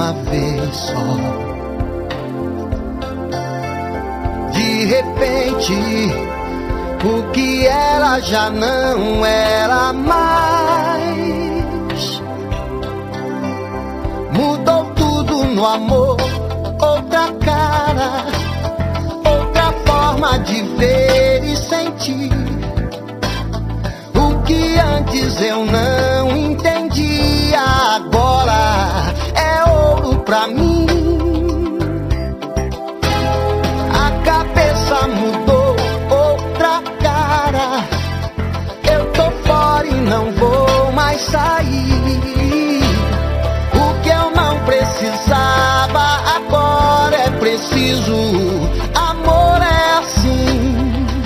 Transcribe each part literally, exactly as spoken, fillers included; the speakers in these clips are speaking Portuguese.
uma vez só. De repente, o que era já não era mais. Mudou tudo no amor, outra cara, outra forma de ver e sentir. O que antes eu não entendia, agora é ouro pra mim. A cabeça mudou, outra cara. Eu tô fora e não vou mais sair. O que eu não precisava, agora é preciso. Amor é assim.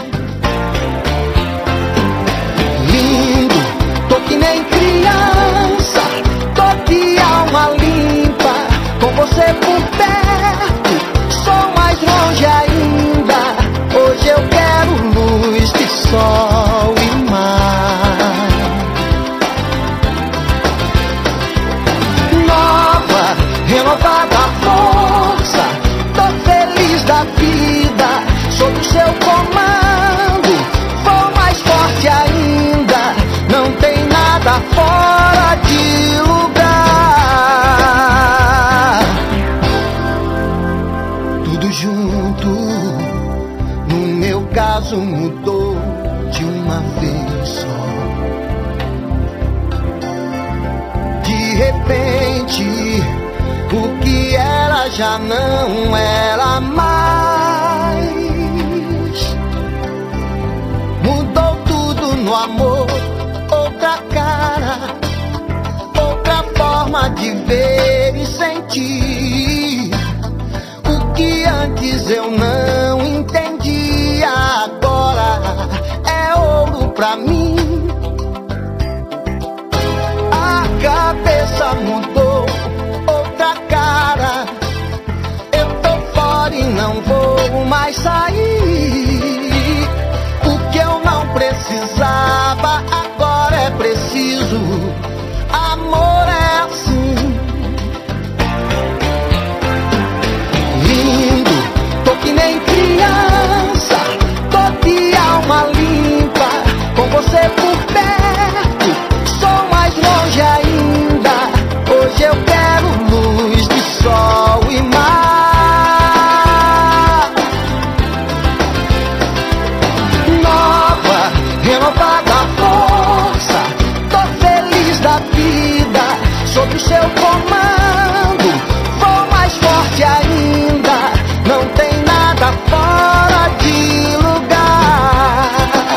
Lindo, tô que nem criança, tô de alma limpa. Com você por perto, sou mais longe ainda. Hoje eu quero luz de sol e mar. Nova, renovada força, tô feliz da vida. Sob o seu comando, vou mais forte ainda. Não tem nada fora de lugar. Tudo junto, no meu caso mudou de uma vez só. De repente, o que era já não era mais. Mudou tudo no amor, outra cara, outra forma de ver e sentir. O que antes eu não entendia, agora é ouro pra mim. A cabeça mudou, outra cara. Eu tô fora e não vou mais sair. O que eu não precisava, agora é preciso. Amor é assim. Lindo, tô que nem criança, tô de alma limpa. Com você por perto, sou mais longe ainda. Hoje eu quero luz de sol e mar. Nova, renovada força, tô feliz da vida. Sob o seu comando, vou mais forte ainda. Não tem nada fora de lugar.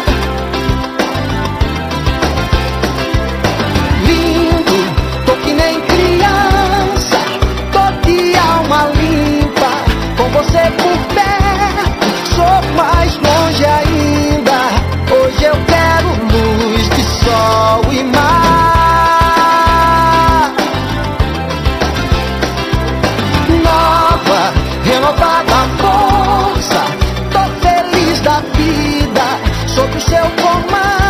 Lindo, tô que nem criança, tô de alma limpa. Com você por perto, sou mais longe ainda. Hoje eu quero luz de sol e mar. Nova, renovada força, tô feliz da vida. Sob o seu comando,